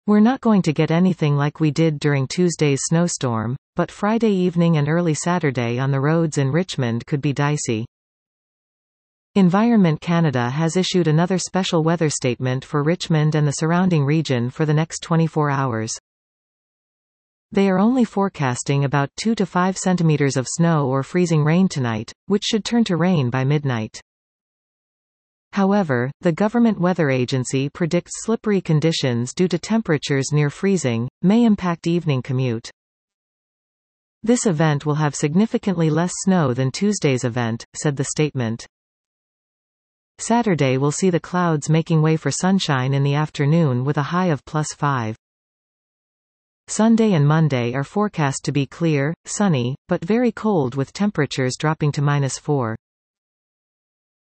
We're not going to get anything like we did during Tuesday's snowstorm, but Friday evening and early Saturday on the roads in Richmond could be dicey. Environment Canada has issued another special weather statement for Richmond and the surrounding region for the next 24 hours. They are only forecasting about 2 to 5 centimeters of snow or freezing rain tonight, which should turn to rain by midnight. However, the government weather agency predicts slippery conditions due to temperatures near freezing, may impact evening commute. This event will have significantly less snow than Tuesday's event, said the statement. Saturday will see the clouds making way for sunshine in the afternoon with a high of +5. Sunday and Monday are forecast to be clear, sunny, but very cold with temperatures dropping to -4.